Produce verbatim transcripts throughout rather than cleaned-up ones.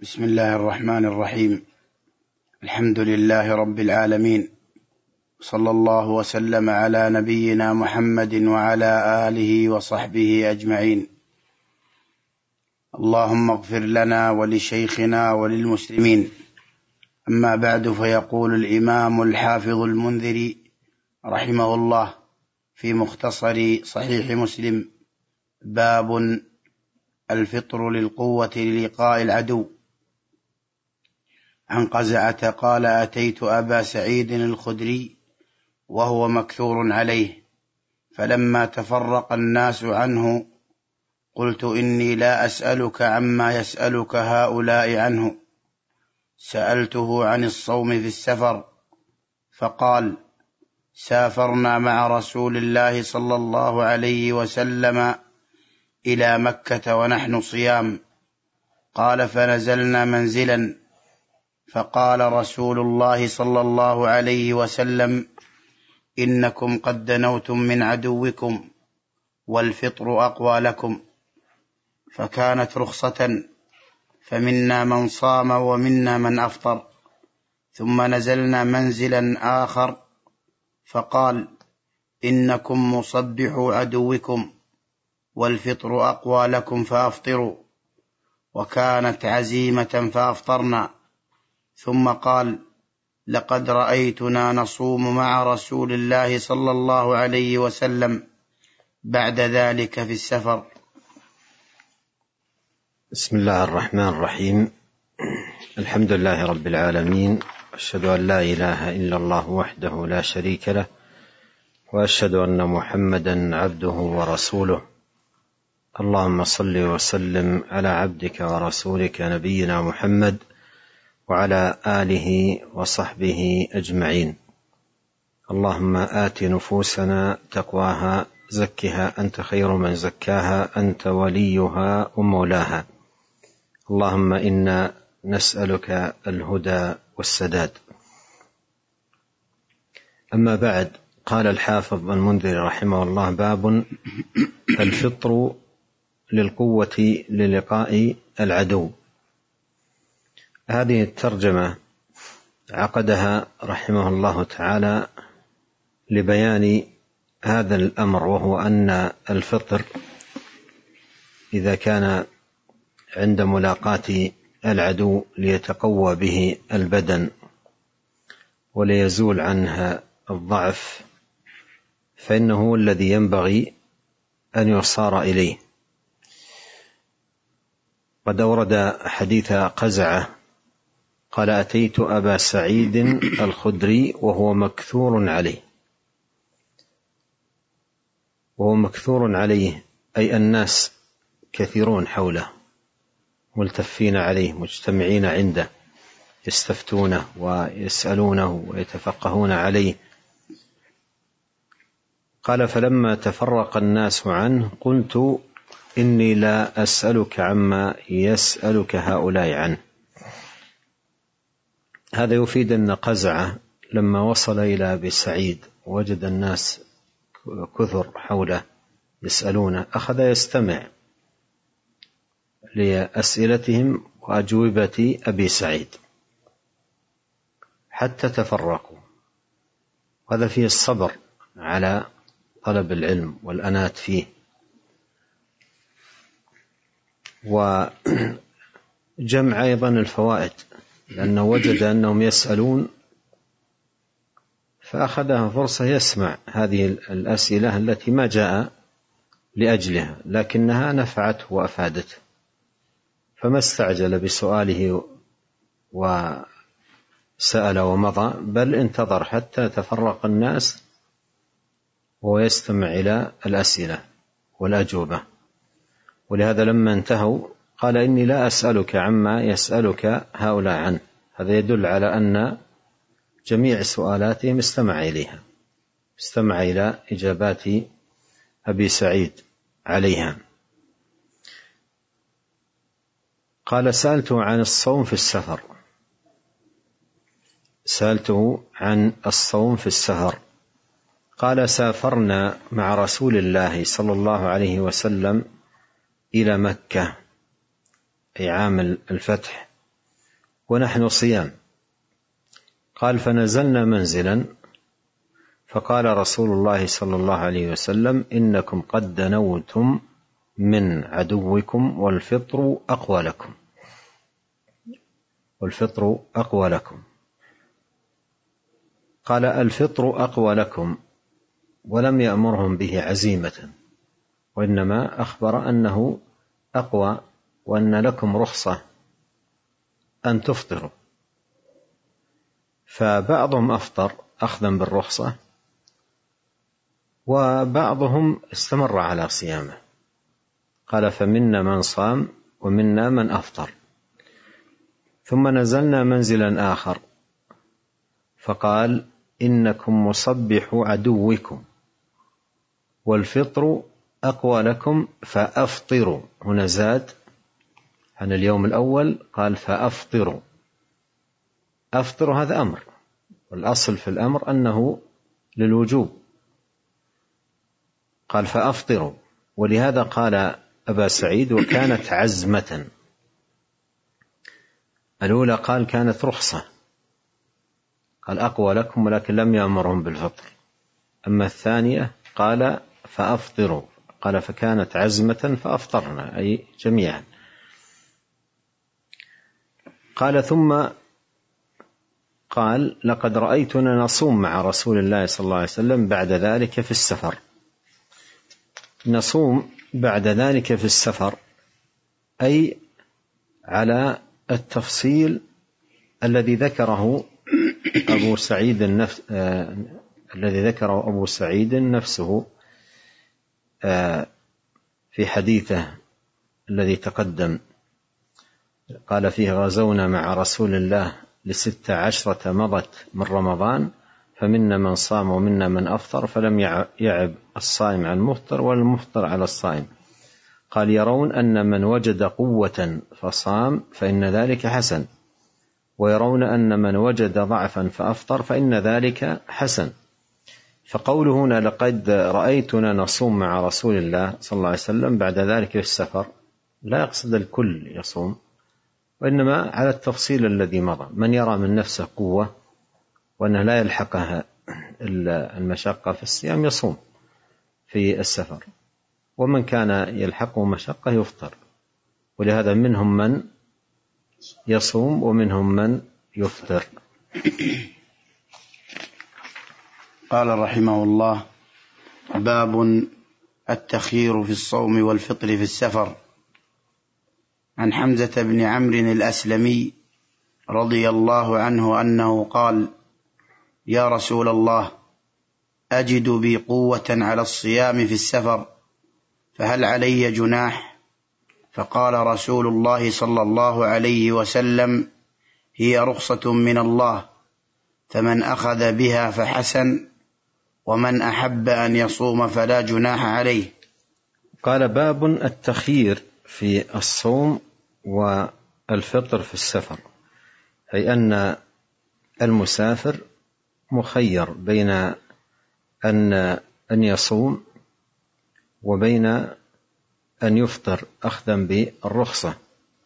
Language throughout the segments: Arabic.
بسم الله الرحمن الرحيم. الحمد لله رب العالمين، صلى الله وسلم على نبينا محمد وعلى آله وصحبه أجمعين. اللهم اغفر لنا ولشيخنا وللمسلمين. أما بعد، فيقول الإمام الحافظ المنذري رحمه الله في مختصر صحيح مسلم: باب الفطر للقوة للقاء العدو. عن قزعة قال: أتيت أبا سعيد الخدري وهو مكثور عليه، فلما تفرق الناس عنه قلت: إني لا أسألك عما يسألك هؤلاء عنه، سألته عن الصوم في السفر، فقال: سافرنا مع رسول الله صلى الله عليه وسلم إلى مكة ونحن صيام. قال: فنزلنا منزلا، فقال رسول الله صلى الله عليه وسلم: إنكم قد دنوتم من عدوكم، والفطر أقوى لكم. فكانت رخصة، فمنا من صام ومنا من أفطر. ثم نزلنا منزلا آخر، فقال: إنكم مصبحوا عدوكم، والفطر أقوى لكم، فأفطروا. وكانت عزيمة فأفطرنا. ثم قال: لقد رأيتنا نصوم مع رسول الله صلى الله عليه وسلم بعد ذلك في السفر. بسم الله الرحمن الرحيم. الحمد لله رب العالمين، أشهد أن لا إله إلا الله وحده لا شريك له، وأشهد أن محمدا عبده ورسوله. اللهم صل وسلم على عبدك ورسولك نبينا محمد وعلى آله وصحبه أجمعين. اللهم آت نفوسنا تقواها، زكها أنت خير من زكاها، أنت وليها ومولاها. اللهم إنا نسألك الهدى والسداد. أما بعد، قال الحافظ المنذري رحمه الله: باب الفطر للقوة للقاء العدو. هذه الترجمة عقدها رحمه الله تعالى لبيان هذا الأمر، وهو أن الفطر إذا كان عند ملاقاة العدو ليتقوى به البدن وليزول عنها الضعف، فإنه هو الذي ينبغي أن يصار إليه. قد أورد حديث قزعة قال: أتيت أبا سعيد الخدري وهو مكثور عليه. وهو مكثور عليه أي الناس كثيرون حوله، ملتفين عليه، مجتمعين عنده، يستفتونه ويسألونه ويتفقهون عليه. قال: فلما تفرق الناس عنه قلت: إني لا أسألك عما يسألك هؤلاء عنه. هذا يفيد أن قزعة لما وصل إلى أبي سعيد وجد الناس كثر حوله يسألونه، أخذ يستمع لأسئلتهم وأجوبة أبي سعيد حتى تفرقوا. هذا فيه الصبر على طلب العلم والأنات فيه، وجمع أيضا الفوائد، لأنه وجد أنهم يسألون فأخذها فرصة يسمع هذه الأسئلة التي ما جاء لأجلها، لكنها نفعته وأفادته، فما استعجل بسؤاله وسأل ومضى، بل انتظر حتى تفرق الناس وهو يستمع إلى الأسئلة والأجوبة. ولهذا لما انتهوا قال: إني لا أسألك عما يسألك هؤلاء عنه. هذا يدل على أن جميع سؤالاتهم استمع إليها، استمع إلى إجابات أبي سعيد عليها. قال: سألته عن الصوم في السفر. سألته عن الصوم في السفر. قال: سافرنا مع رسول الله صلى الله عليه وسلم إلى مكة، أي عام الفتح، ونحن صيام. قال فنزلنا منزلا فقال رسول الله صلى الله عليه وسلم إنكم قد دنوتم من عدوكم والفطر أقوى لكم، والفطر أقوى لكم. قال الفطر أقوى لكم، ولم يأمرهم به عزيمة، وإنما أخبر أنه أقوى وأن لكم رخصة أن تفطروا. فبعضهم أفطر أخذا بالرخصة، وبعضهم استمر على صيامه. قال فمنا من صام ومنا من أفطر. ثم نزلنا منزلا آخر فقال إنكم مصبحوا عدوكم والفطر أقوى لكم فأفطروا. هنا زاد عن اليوم الأول، قال فأفطروا. أفطروا هذا أمر، والأصل في الأمر أنه للوجوب. قال فأفطروا، ولهذا قال أبا سعيد وكانت عزمة. الأولى قال كانت رخصة، قال أقوى لكم ولكن لم يأمرهم بالفطر. أما الثانية قال فأفطروا، قال فكانت عزمة فأفطرنا، أي جميعا. قال ثم قال لقد رأيتنا نصوم مع رسول الله صلى الله عليه وسلم بعد ذلك في السفر. نصوم بعد ذلك في السفر أي على التفصيل الذي ذكره أبو سعيد النفس آه الذي ذكره أبو سعيد نفسه آه في حديثه الذي تقدم. قال فيه غزونا مع رسول الله لست عشرة مضت من رمضان فمنا من صام ومنا من أفطر فلم يعب الصائم عن المفطر والمفطر على الصائم. قال يرون أن من وجد قوة فصام فإن ذلك حسن، ويرون أن من وجد ضعفا فأفطر فإن ذلك حسن. فقوله هنا لقد رأيتنا نصوم مع رسول الله صلى الله عليه وسلم بعد ذلك في السفر لا يقصد الكل يصوم، وإنما على التفصيل الذي مضى. من يرى من نفسه قوة وأنه لا يلحقها المشقة في الصيام يصوم في السفر، ومن كان يلحقه مشقة يفطر. ولهذا منهم من يصوم ومنهم من يفطر. قال رحمه الله باب التخيير في الصوم والفطر في السفر. عن حمزة بن عمرو الأسلمي رضي الله عنه أنه قال يا رسول الله أجد بي قوة على الصيام في السفر فهل علي جناح؟ فقال رسول الله صلى الله عليه وسلم هي رخصة من الله، فمن أخذ بها فحسن، ومن أحب أن يصوم فلا جناح عليه. قال باب التخيير في الصوم والفطر في السفر، أي أن المسافر مخير بين أن أن يصوم وبين أن يفطر أخذا بالرخصة،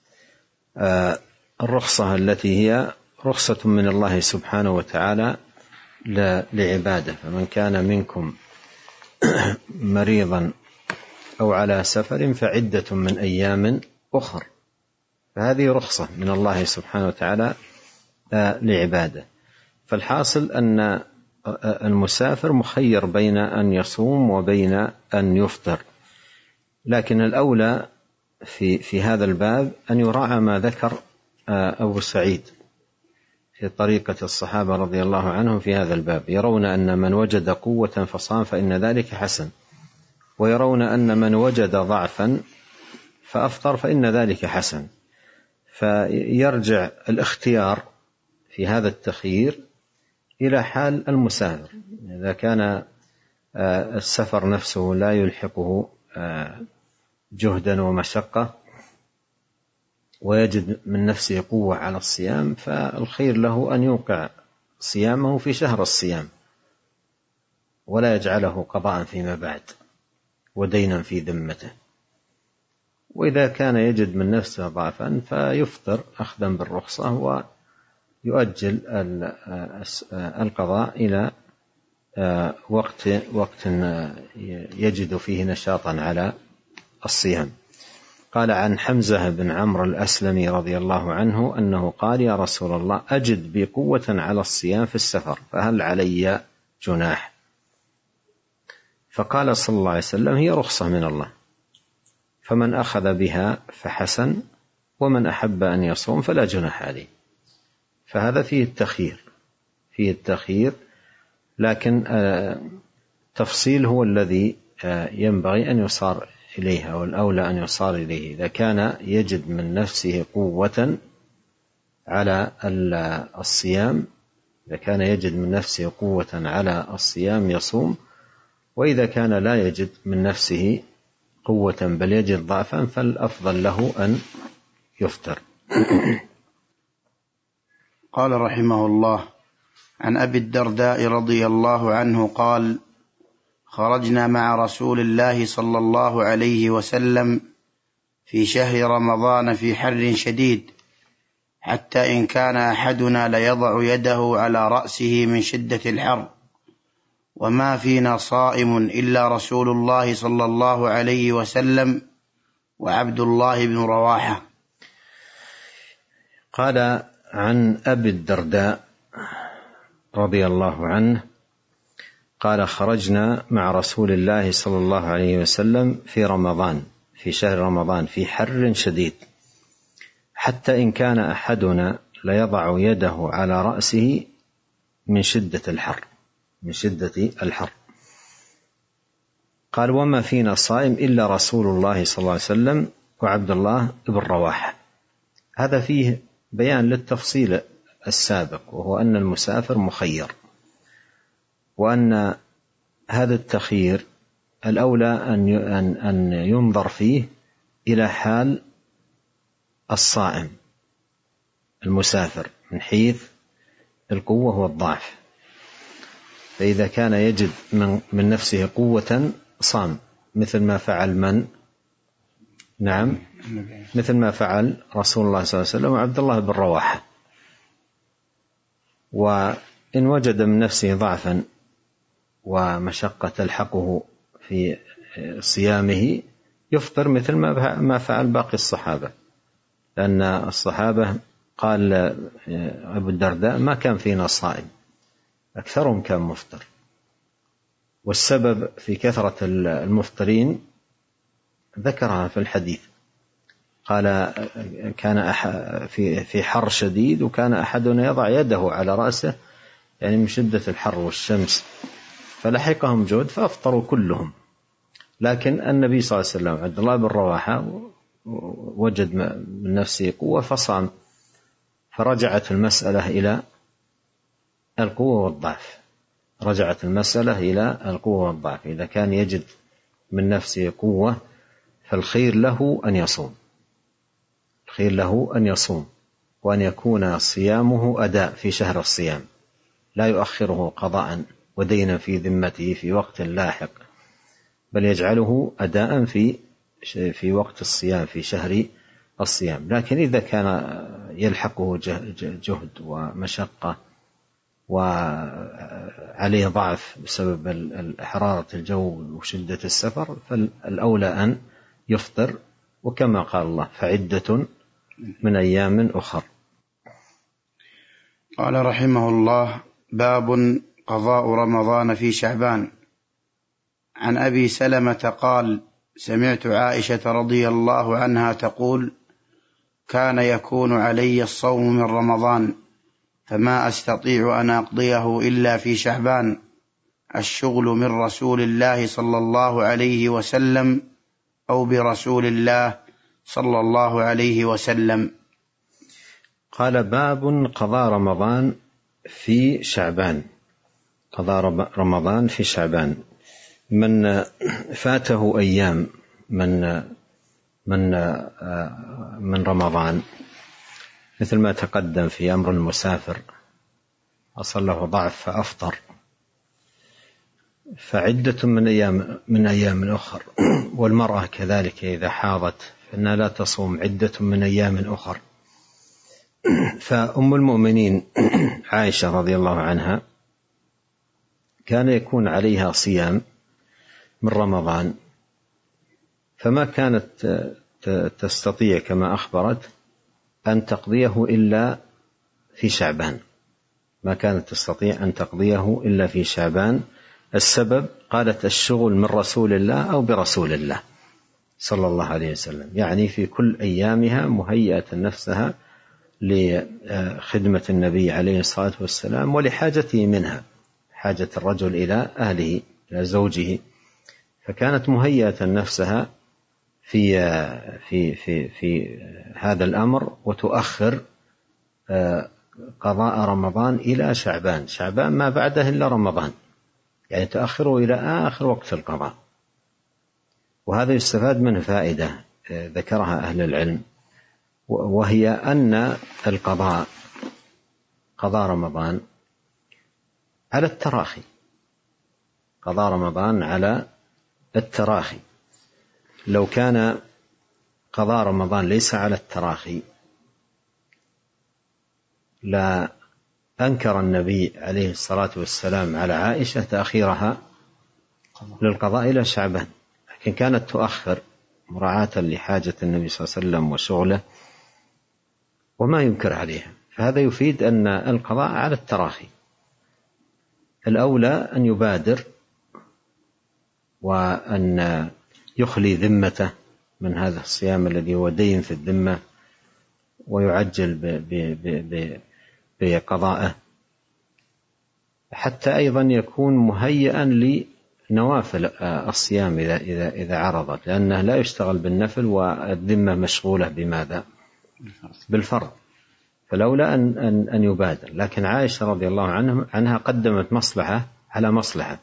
الرخصة التي هي رخصة من الله سبحانه وتعالى لعباده. فمن كان منكم مريضا أو على سفر فعدة من أيام أخر، فهذه رخصة من الله سبحانه وتعالى لعباده. فالحاصل أن المسافر مخير بين أن يصوم وبين أن يفطر، لكن الأولى في في هذا الباب أن يراعى ما ذكر أبو سعيد في طريقة الصحابة رضي الله عنهم في هذا الباب. يرون أن من وجد قوة فصام فإن ذلك حسن، ويرون أن من وجد ضعفا فأفطر فإن ذلك حسن. فيرجع الاختيار في هذا التخيير إلى حال المسافر. إذا كان السفر نفسه لا يلحقه جهدا ومشقة ويجد من نفسه قوة على الصيام، فالخير له أن يوقع صيامه في شهر الصيام ولا يجعله قضاء فيما بعد ودينا في ذمته. وإذا كان يجد من نفسه ضعفا فيفطر أخذا بالرخصة ويؤجل القضاء إلى وقت وقت يجد فيه نشاطا على الصيام. قال عن حمزة بن عمرو الأسلمي رضي الله عنه أنه قال: يا رسول الله، أجد بي قوة على الصيام في السفر، فهل علي جناح؟ فقال صلى الله عليه وسلم: هي رخصة من الله، فمن أخذ بها فحسن، ومن أحب أن يصوم فلا جناح عليه. فهذا فيه التخيير فيه التخيير لكن التفصيل هو الذي ينبغي أن يصار إليه، أو الأولى أن يصار إليه. إذا كان يجد من نفسه قوة على الصيام إذا كان يجد من نفسه قوة على الصيام يصوم، وإذا كان لا يجد من نفسه قوة بل يجد ضعفا فالأفضل له أن يفطر. قال رحمه الله: عن أبي الدرداء رضي الله عنه قال: خرجنا مع رسول الله صلى الله عليه وسلم في شهر رمضان في حر شديد، حتى إن كان أحدنا ليضع يده على رأسه من شدة الحر، وما فينا صائم إلا رسول الله صلى الله عليه وسلم وعبد الله بن رواحة. قال عن أبي الدرداء رضي الله عنه قال: خرجنا مع رسول الله صلى الله عليه وسلم في رمضان في شهر رمضان في حر شديد، حتى إن كان أحدنا ليضع يده على رأسه من شدة الحر من شدة الحر قال: وما فينا صائم إلا رسول الله صلى الله عليه وسلم وعبد الله بن رواحة. هذا فيه بيان للتفصيل السابق، وهو أن المسافر مخير، وأن هذا التخيير الأولى أن ينظر فيه إلى حال الصائم المسافر من حيث القوة والضعف. فإذا كان يجد من نفسه قوة صام، مثل ما فعل من نعم مثل ما فعل رسول الله صلى الله عليه وسلم وعبد الله بن رواحة. وإن وجد من نفسه ضعفا ومشقة تلحقه في صيامه يفطر مثل ما فعل باقي الصحابة، لأن الصحابة قال أبو الدرداء: ما كان فينا صائم، أكثرهم كان مفطر. والسبب في كثرة المفطرين ذكرها في الحديث، قال: كان في حر شديد وكان أحدنا يضع يده على رأسه، يعني من شدة الحر والشمس، فلحقهم جهد فأفطروا كلهم. لكن النبي صلى الله عليه وسلم عبد الله بن رواحة وجد من نفسه قوة فصام، فرجعت المسألة إلى القوة والضعف رجعت المسألة إلى القوة والضعف. إذا كان يجد من نفسه قوة فالخير له أن يصوم الخير له أن يصوم وأن يكون صيامه أداء في شهر الصيام، لا يؤخره قضاء ودينا في ذمته في وقت لاحق، بل يجعله أداء في في وقت الصيام في شهر الصيام. لكن إذا كان يلحقه جهد ومشقة وعليه ضعف بسبب حرارة الجو وشدة السفر، فالأولى أن يفطر، وكما قال الله: فعدة من أيام أخر. قال رحمه الله: باب قضاء رمضان في شعبان. عن أبي سلمة قال: سمعت عائشة رضي الله عنها تقول: كان يكون علي الصوم من رمضان، فما أستطيع أن أقضيه إلا في شعبان، الشغل من رسول الله صلى الله عليه وسلم أو برسول الله صلى الله عليه وسلم. قال: باب قضاء رمضان في شعبان قضاء رمضان في شعبان. من فاته أيام من من من رمضان، مثل ما تقدم في أمر المسافر حصل له ضعف فأفطر، فعدة من أيام من أيام أخر. والمرأة كذلك إذا حاضت فإنها لا تصوم عدة من أيام أخر. فأم المؤمنين عائشة رضي الله عنها كان يكون عليها صيام من رمضان، فما كانت تستطيع كما أخبرت أن تقضيه إلا في شعبان، ما كانت تستطيع أن تقضيه إلا في شعبان. السبب قالت الشغل من رسول الله أو برسول الله صلى الله عليه وسلم، يعني في كل أيامها مهيئة نفسها لخدمة النبي عليه الصلاة والسلام ولحاجته منها، حاجة الرجل إلى أهله إلى زوجه، فكانت مهيئة نفسها في في في في هذا الأمر، وتؤخر قضاء رمضان إلى شعبان، شعبان ما بعده إلا رمضان، يعني تؤخره إلى آخر وقت القضاء. وهذا يستفاد منه فائدة ذكرها أهل العلم، وهي أن القضاء قضاء رمضان على التراخي، قضاء رمضان على التراخي. لو كان قضاء رمضان ليس على التراخي لا أنكر النبي عليه الصلاة والسلام على عائشة تأخيرها للقضاء إلى شعبان، لكن كانت تؤخر مراعاة لحاجة النبي صلى الله عليه وسلم وشغله وما ينكر عليها. فهذا يفيد أن القضاء على التراخي، الأولى أن يبادر وأن يخلي ذمته من هذا الصيام الذي هو دين في الذمة ويعجل بقضائه، حتى أيضا يكون مهيئا لنوافل الصيام إذا, إذا, إذا عرضت، لأنه لا يشتغل بالنفل والذمة مشغولة بماذا؟ بالفرض، فلولا أن, أن, أن يبادر. لكن عائشة رضي الله عنها قدمت مصلحة على مصلحة،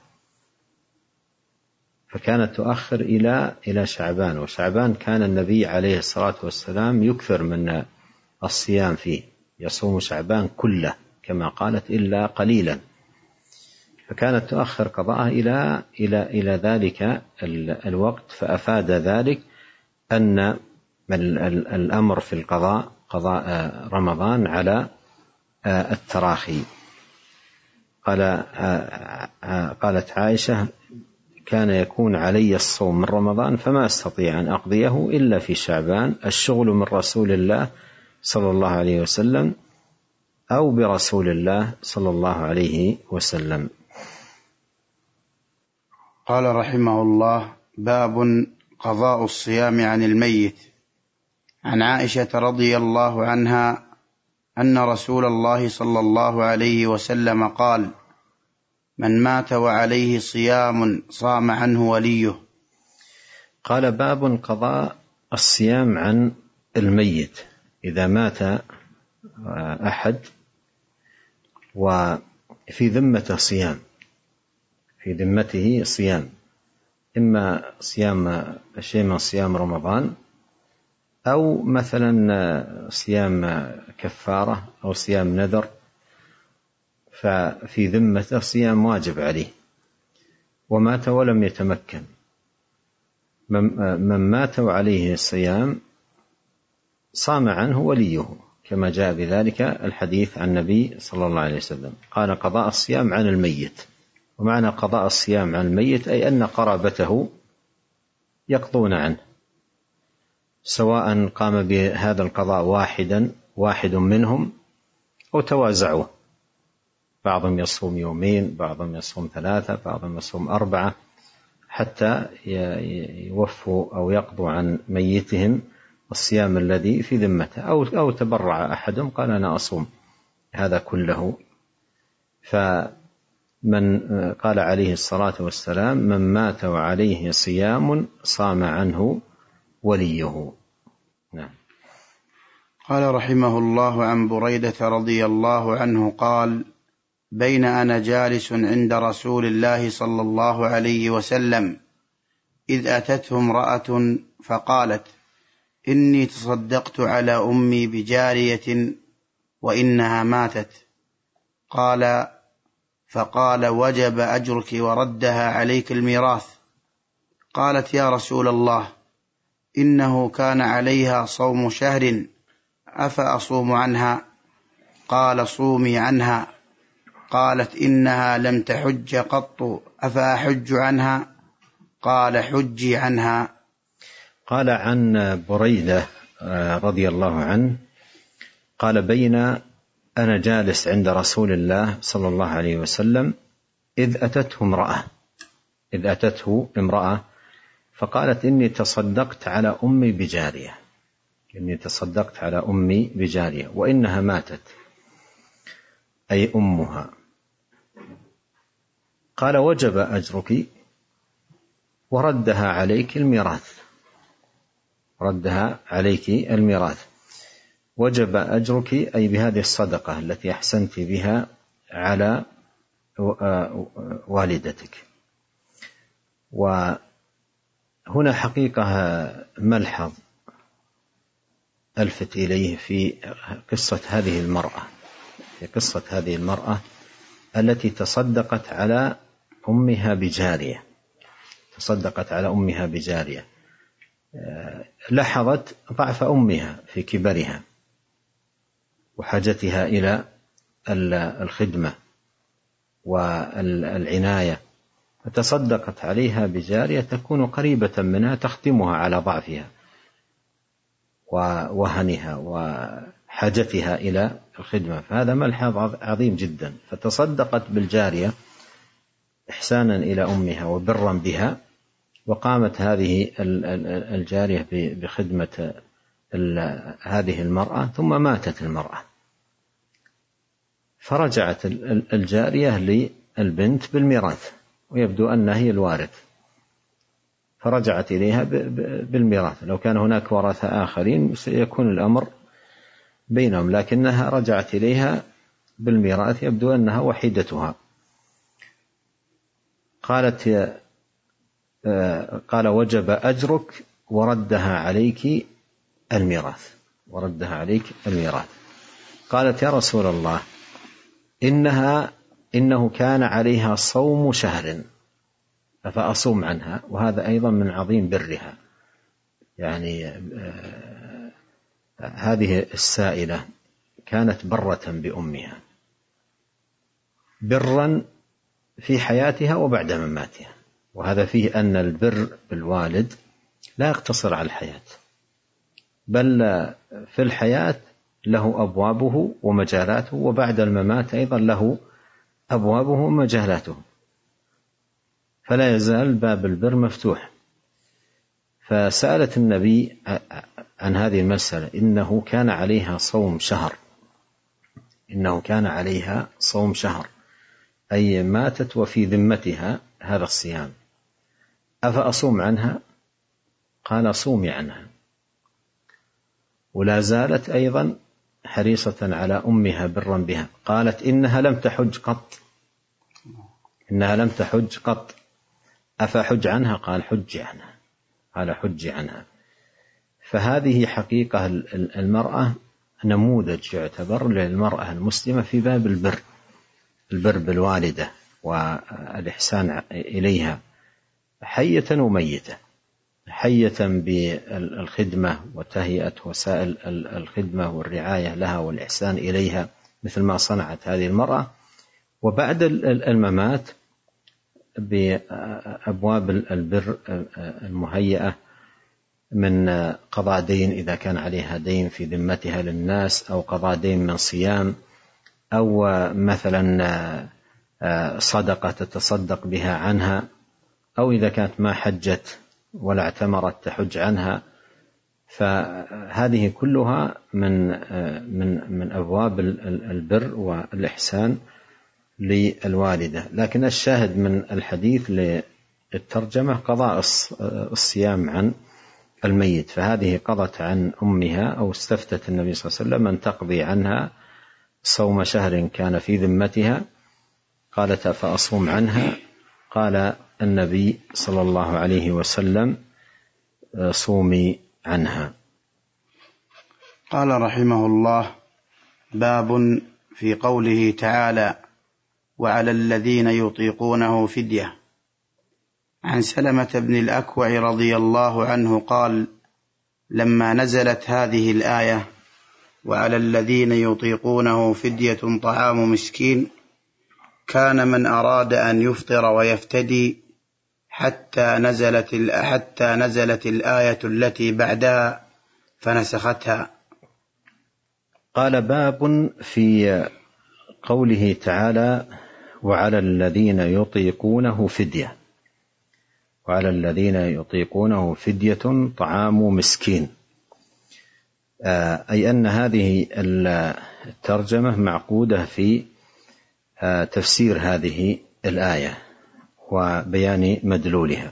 فكانت تؤخر إلى إلى شعبان، وشعبان كان النبي عليه الصلاة والسلام يكثر من الصيام فيه، يصوم شعبان كله كما قالت إلا قليلا، فكانت تؤخر قضاءه إلى إلى إلى ذلك الوقت. فأفاد ذلك أن الأمر في القضاء قضاء رمضان على التراخي. قال قالت عائشة كان يكون علي الصوم من رمضان فما أستطيع أن أقضيه إلا في شعبان، الشغل من رسول الله صلى الله عليه وسلم أو برسول الله صلى الله عليه وسلم. قال رحمه الله: باب قضاء الصيام عن الميت. عن عائشة رضي الله عنها أن رسول الله صلى الله عليه وسلم قال: من مات وعليه صيام صام عنه وليه. قال: باب قضاء الصيام عن الميت. إذا مات أحد وفي ذمته صيام، في ذمته صيام، إما صيام شيء من صيام رمضان أو مثلا صيام كفارة أو صيام نذر، ففي ذمته صيام واجب عليه ومات ولم يتمكن، من مات وعليه الصيام صام عنه وليه، كما جاء بذلك الحديث عن النبي صلى الله عليه وسلم قال: قضاء الصيام عن الميت. ومعنى قضاء الصيام عن الميت أي أن قرابته يقضون عنه، سواء قام بهذا القضاء واحدا واحد منهم أو توازعوه، بعضهم يصوم يومين، بعضهم يصوم ثلاثة، بعضهم يصوم أربعة، حتى يوفوا أو يقضوا عن ميتهم الصيام الذي في ذمته، أو أو تبرع أحدهم قال: أنا أصوم هذا كله. فمن قال عليه الصلاة والسلام: من مات وعليه صيام صام عنه وليه. نعم. قال رحمه الله: عن بريدة رضي الله عنه قال: بين أنا جالس عند رسول الله صلى الله عليه وسلم إذ أتته امرأة فقالت: إني تصدقت على أمي بجارية وإنها ماتت. قال: فقال: وجب أجرك وردها عليك الميراث. قالت: يا رسول الله، إنه كان عليها صوم شهر أفأصوم عنها؟ قال صومي عنها. قالت إنها لم تحج قط أفأحج عنها؟ قال حجي عنها. قال عن بريدة رضي الله عنه قال بين أنا جالس عند رسول الله صلى الله عليه وسلم إذ أتته امرأة إذ أتته امرأة فقالت إني تصدقت على أمي بجارية إني تصدقت على أمي بجارية وإنها ماتت أي أمها. قال وجب أجرك وردها عليك الميراث ردها عليك الميراث وجب أجرك أي بهذه الصدقة التي أحسنت بها على والدتك. وهنا حقيقة ملحظ ألفت إليه في قصة هذه المرأة في قصة هذه المرأة التي تصدقت على أمها بجارية تصدقت على أمها بجارية لاحظت ضعف أمها في كبرها وحاجتها إلى الخدمة والعناية فتصدقت عليها بجارية تكون قريبة منها تخدمها على ضعفها ووهنها وحاجتها إلى الخدمة فهذا ملحظ عظيم جدا. فتصدقت بالجارية إحسانا إلى أمها وبرا بها وقامت هذه الجارية بخدمة هذه المرأة ثم ماتت المرأة فرجعت الجارية للبنت بالميراث ويبدو أنها هي الوارث فرجعت إليها بالميراث. لو كان هناك ورثة آخرين سيكون الأمر بينهم لكنها رجعت إليها بالميراث يبدو أنها وحيدتها. قالت يا قال وجب أجرك وردها عليك الميراث وردها عليك الميراث. قالت يا رسول الله إنها إنه كان عليها صوم شهر أفأصوم عنها؟ وهذا أيضا من عظيم برها يعني آه هذه السائلة كانت برة بأمها برا في حياتها وبعد مماتها وهذا فيه أن البر بالوالد لا يقتصر على الحياة بل في الحياة له أبوابه ومجالاته وبعد الممات أيضا له أبوابه ومجالاته فلا يزال باب البر مفتوح. فسألت النبي عن هذه المسألة إنه كان عليها صوم شهر إنه كان عليها صوم شهر أي ماتت وفي ذمتها هذا الصيام أفأصوم عنها؟ قال صومي عنها. ولا زالت أيضا حريصة على أمها برا بها قالت إنها لم تحج قط إنها لم تحج قط أفحج عنها؟ قال حج عنها قال حج عنها. فهذه حقيقة المرأة نموذج يعتبر للمرأة المسلمة في باب البر البر بالوالدة والإحسان إليها حية وميتة حية بالخدمة وتهيئة وسائل الخدمة والرعاية لها والإحسان إليها مثل ما صنعت هذه المرأة وبعد الممات بأبواب البر المهيئة من قضاء دين إذا كان عليها دين في ذمتها للناس أو قضاء دين من صيام أو مثلا صدقة تتصدق بها عنها أو إذا كانت ما حجت ولا اعتمرت تحج عنها. فهذه كلها من من من أبواب البر والإحسان للوالدة. لكن الشاهد من الحديث للترجمة قضاء الصيام عن الميت فهذه قضت عن أمها أو استفتت النبي صلى الله عليه وسلم أن تقضي عنها صوم شهر كان في ذمتها. قالت فأصوم عنها؟ قال النبي صلى الله عليه وسلم صومي عنها. قال رحمه الله باب في قوله تعالى وعلى الذين يطيقونه فدية. عن سلمة بن الأكوع رضي الله عنه قال لما نزلت هذه الآية وعلى الذين يطيقونه فدية طعام مسكين كان من أراد أن يفطر ويفتدي حتى نزلت حتى نزلت الآية التي بعدها فنسختها. قال: باب في قوله تعالى: وعلى الذين يطيقونه فدية. وعلى الذين يطيقونه فدية طعام مسكين، أي أن هذه الترجمة معقودة في تفسير هذه الآية وبيان مدلولها.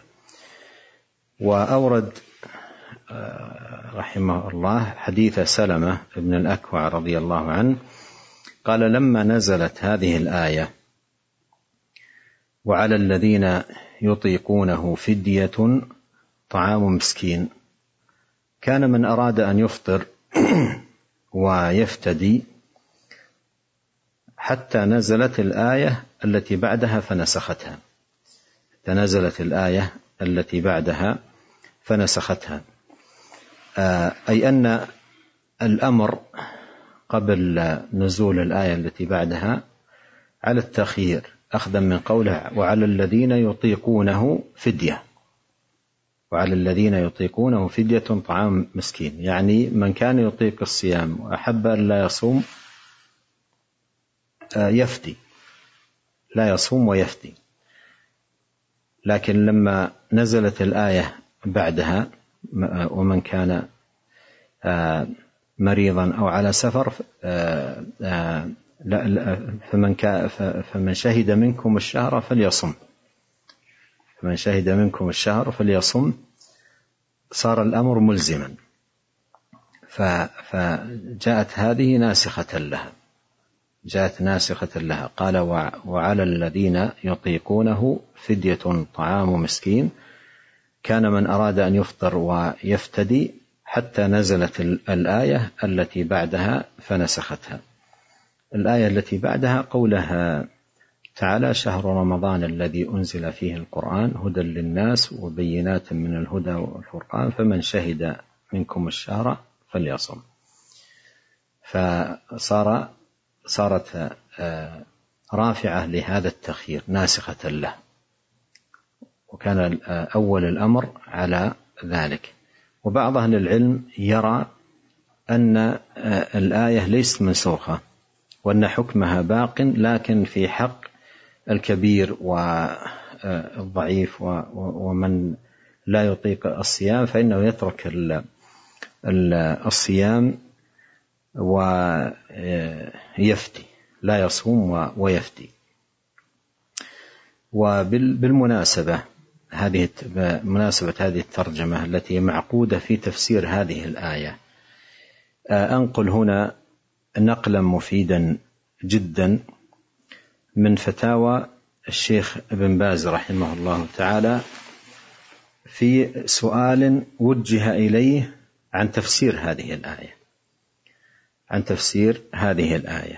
وأورد رحمه الله حديث سلمة بن الأكوع رضي الله عنه قال: لما نزلت هذه الآية وعلى الذين يطيقونه فدية طعام مسكين كان من أراد أن يفطر ويفتدي حتى نزلت الآية التي بعدها فنسختها. تنزلت الآية التي بعدها فنسختها، أي أن الأمر قبل نزول الآية التي بعدها على التخيير، أخذا من قوله: وعلى الذين يطيقونه فدية. وعلى الذين يطيقونه فدية طعام مسكين، يعني من كان يطيق الصيام وأحب أن لا يصوم يفدي، لا يصوم ويفدي. لكن لما نزلت الآية بعدها: ومن كان مريضا أو على سفر فمن فمن شهد منكم الشهر فليصم فمن شهد منكم الشهر فليصم، صار الأمر ملزما، فجاءت هذه ناسخة لها جاءت ناسخة لها قال: وعلى الذين يطيقونه فدية طعام مسكين كان من أراد أن يفطر ويفتدي حتى نزلت الآية التي بعدها فنسختها. الآية التي بعدها قولها تعالى: شهر رمضان الذي أنزل فيه القرآن هدى للناس وبينات من الهدى والفرقان فمن شهد منكم الشهر فليصم. فصار صارت رافعة لهذا التخيير، ناسخة له، وكان أول الأمر على ذلك. وبعض أهل العلم يرى أن الآية ليست منسوخة وأن حكمها باق، لكن في حق الكبير والضعيف ومن لا يطيق الصيام فإنه يترك الصيام ويفتي، لا يصوم ويفتي. وبالمناسبة هذه مناسبة هذه الترجمة التي معقودة في تفسير هذه الآية، أنقل هنا نقلا مفيدا جدا من فتاوى الشيخ ابن باز رحمه الله تعالى في سؤال وجه إليه عن تفسير هذه الآية عن تفسير هذه الآية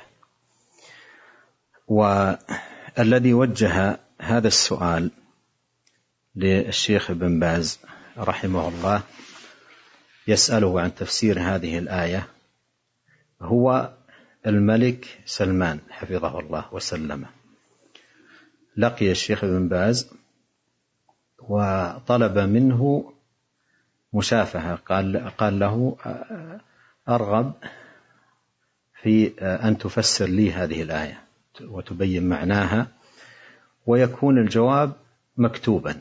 والذي وجه هذا السؤال للشيخ ابن باز رحمه الله يسأله عن تفسير هذه الآية هو الملك سلمان حفظه الله وسلمه. لقي الشيخ ابن باز وطلب منه مشافهة، قال, قال له: أرغب في أن تفسر لي هذه الآية وتبين معناها ويكون الجواب مكتوبا.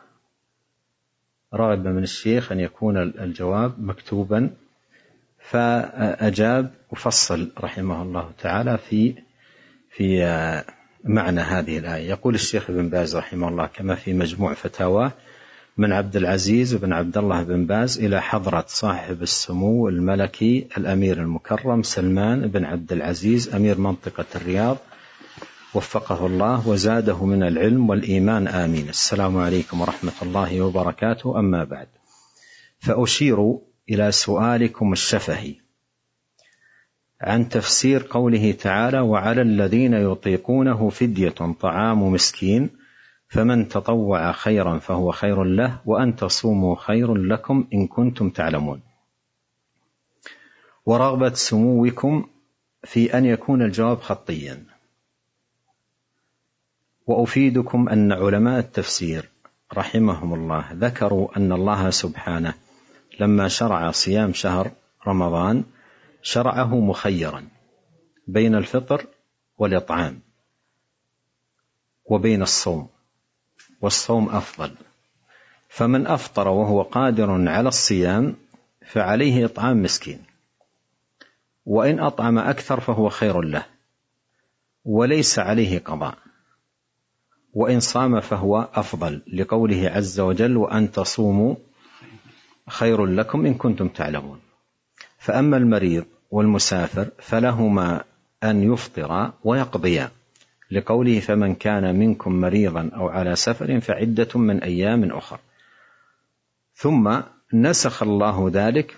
رغب من الشيخ أن يكون الجواب مكتوبا، فأجاب وفصل رحمه الله تعالى في في معنى هذه الآية. يقول الشيخ ابن باز رحمه الله كما في مجموع فتاواه: من عبد العزيز بن عبد الله بن باز إلى حضرة صاحب السمو الملكي الأمير المكرم سلمان بن عبد العزيز أمير منطقة الرياض وفقه الله وزاده من العلم والإيمان آمين. السلام عليكم ورحمة الله وبركاته. أما بعد، فأشير إلى سؤالكم الشفهي عن تفسير قوله تعالى: وعلى الذين يطيقونه فدية طعام مسكين فمن تطوع خيرا فهو خير له وأن تصوموا خير لكم إن كنتم تعلمون. ورغبة سموكم في أن يكون الجواب خطيا. وأفيدكم أن علماء التفسير رحمهم الله ذكروا أن الله سبحانه لما شرع صيام شهر رمضان شرعه مخيرا بين الفطر والإطعام وبين الصوم، والصوم أفضل، فمن أفطر وهو قادر على الصيام فعليه إطعام مسكين، وإن أطعم أكثر فهو خير له وليس عليه قضاء، وإن صام فهو أفضل، لقوله عز وجل وأن تصوموا خير لكم إن كنتم تعلمون. فأما المريض والمسافر فلهما أن يفطرا ويقضيا، لقوله فمن كان منكم مريضا أو على سفر فعدة من أيام أخر. ثم نسخ الله ذلك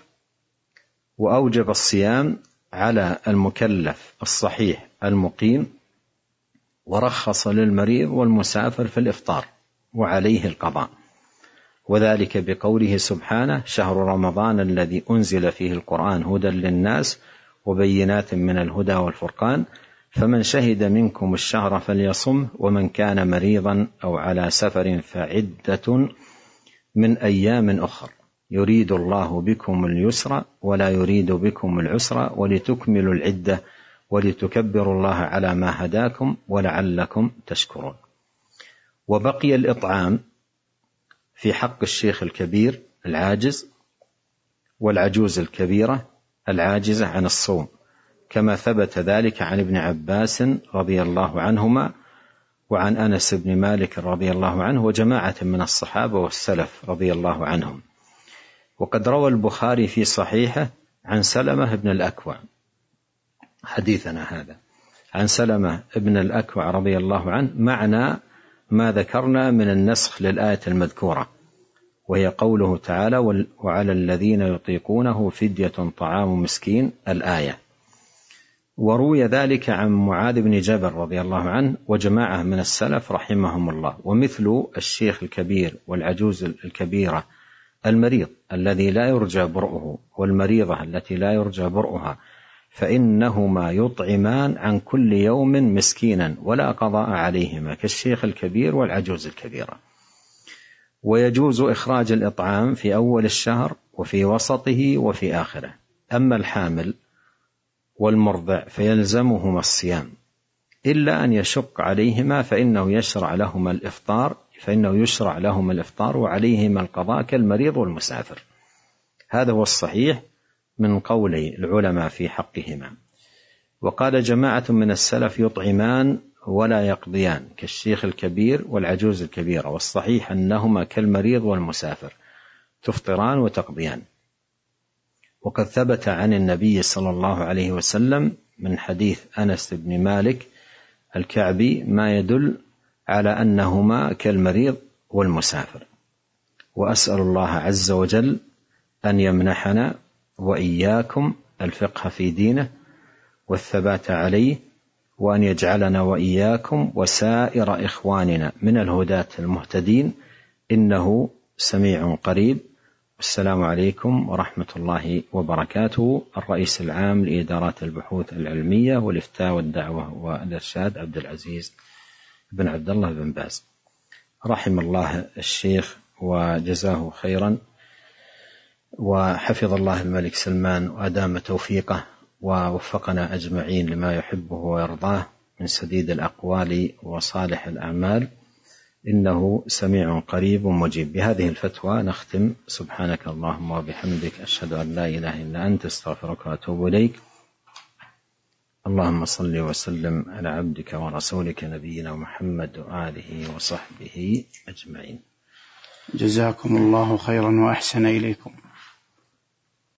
وأوجب الصيام على المكلف الصحيح المقيم، ورخص للمريض والمسافر في الإفطار وعليه القضاء، وذلك بقوله سبحانه شهر رمضان الذي أنزل فيه القرآن هدى للناس وبينات من الهدى والفرقان فمن شهد منكم الشهر فليصم ومن كان مريضا أو على سفر فعدة من أيام أخر يريد الله بكم اليسر ولا يريد بكم العسر ولتكملوا العدة ولتكبروا الله على ما هداكم ولعلكم تشكرون. وبقي الإطعام في حق الشيخ الكبير العاجز والعجوز الكبيرة العاجزة عن الصوم، كما ثبت ذلك عن ابن عباس رضي الله عنهما وعن أنس بن مالك رضي الله عنه وجماعة من الصحابة والسلف رضي الله عنهم. وقد روى البخاري في صحيحه عن سلمة بن الأكوع حديثنا هذا عن سلمة بن الأكوع رضي الله عنه معنى ما ذكرنا من النسخ للآية المذكورة، وهي قوله تعالى وعلى الذين يطيقونه فدية طعام مسكين الآية. وروي ذلك عن معاذ بن جبل رضي الله عنه وجماعة من السلف رحمهم الله. ومثل الشيخ الكبير والعجوز الكبيرة المريض الذي لا يرجى برؤه والمريضة التي لا يرجى برؤها فإنهما يطعمان عن كل يوم مسكينا ولا قضاء عليهما كالشيخ الكبير والعجوز الكبيرة. ويجوز إخراج الإطعام في أول الشهر وفي وسطه وفي آخره. أما الحامل والمرضع فيلزمهما الصيام إلا أن يشق عليهما فإنه يشرع لهما الإفطار فإنه يشرع لهما الإفطار وعليهما القضاء كالمريض والمسافر. هذا هو الصحيح من قولي العلماء في حقهما. وقال جماعة من السلف يطعمان ولا يقضيان كالشيخ الكبير والعجوز الكبيرة، والصحيح أنهما كالمريض والمسافر تفطران وتقضيان. وقد ثبت عن النبي صلى الله عليه وسلم من حديث أنس بن مالك الكعبي ما يدل على أنهما كالمريض والمسافر. وأسأل الله عز وجل أن يمنحنا وإياكم الفقه في دينه والثبات عليه، وأن يجعلنا وإياكم وسائر إخواننا من الهداة المهتدين، إنه سميع قريب. السلام عليكم ورحمة الله وبركاته. الرئيس العام لإدارات البحوث العلمية والإفتاء والدعوة والإرشاد عبد العزيز بن عبد الله بن باز، رحم الله الشيخ وجزاه خيرا، وحفظ الله الملك سلمان وأدام توفيقه، ووفقنا أجمعين لما يحبه ويرضاه من سديد الأقوال وصالح الأعمال، إنه سميع قريب مجيب. بهذه الفتوى نختم. سبحانك اللهم وبحمدك أشهد أن لا إله إلا أنت استغفرك وأتوب إليك. اللهم صل وسلم على عبدك ورسولك نبينا محمد وآله وصحبه أجمعين. جزاكم الله خيرا وأحسن إليكم.